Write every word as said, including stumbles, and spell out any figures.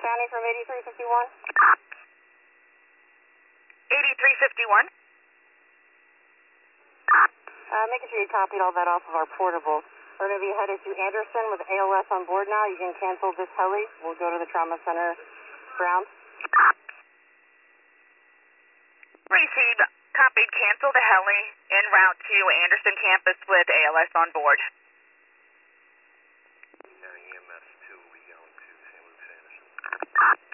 County from eighty-three fifty-one. eighty-three fifty-one. Uh, making sure you copied all that off of our portable. We're going to be headed to Anderson with A L S on board now. You can cancel this heli. We'll go to the trauma center ground. Received. Copied. Cancel the heli en route to Anderson campus with A L S on board. E M S two, we going to Saint Luke's Anderson.